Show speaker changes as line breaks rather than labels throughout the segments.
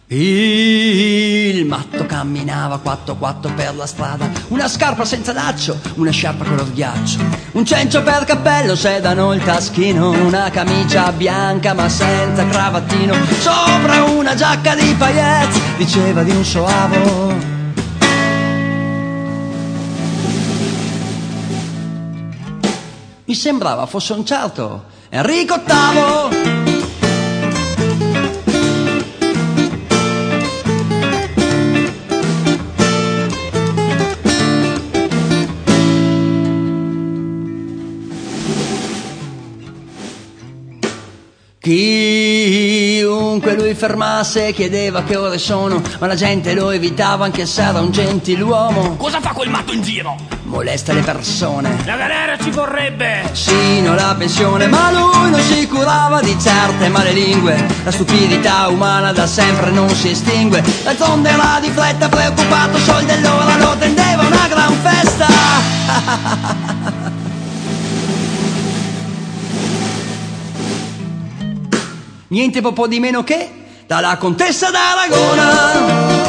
Il matto camminava quatto quatto per la strada, una scarpa senza laccio, una sciarpa color ghiaccio, un cencio per cappello, sedano il taschino, una camicia bianca ma senza cravattino, sopra una giacca di paillettes, diceva di un soavo. Mi sembrava fosse un certo Enrico VIII. Chiunque lui fermasse chiedeva che ore sono, ma la gente lo evitava anche se era un gentiluomo.
Cosa fa quel matto in giro?
Molesta le persone.
La galera ci vorrebbe.
Sino la pensione, ma lui non si curava di certe male lingue. La stupidità umana da sempre non si estingue. D'altronde era di fretta, preoccupato, sol dell'ora lo tendeva una gran festa. Niente po' di meno che dalla contessa d'Aragona.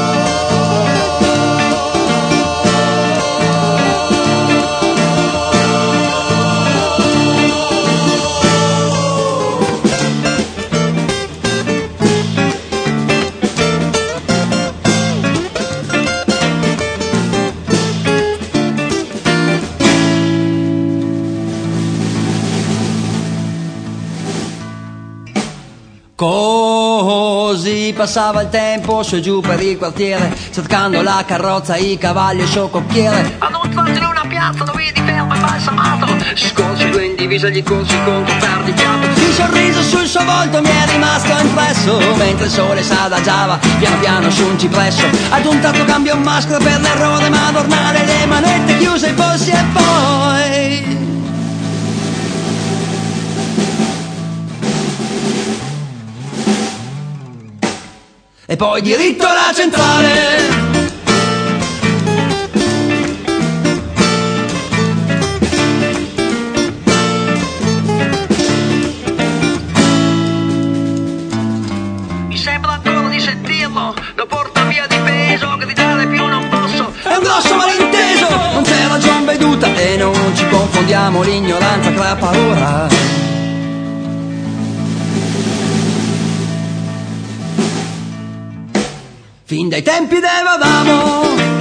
Così passava il tempo su e giù per il quartiere, cercando la carrozza, i cavalli e il suo cocchiere.
Ad un tratto in una piazza lo vidi fermo e balsamato,
Si scorse due in divisa, gli corsi contro perdichiato. Il sorriso sul suo volto mi è rimasto impresso, mentre il sole s'adagiava piano piano su un cipresso. Ad un tratto cambia un maschera per l'errore madornale, le manette chiuse, i polsi e poi... E poi diritto alla centrale.
mi sembra ancora di sentirlo, lo porta via di peso, gridare più non posso.
È un grosso malinteso, non c'è ragion veduta e non ci confondiamo, l'ignoranza crea paura. Fin dai tempi d'Eva Adamo.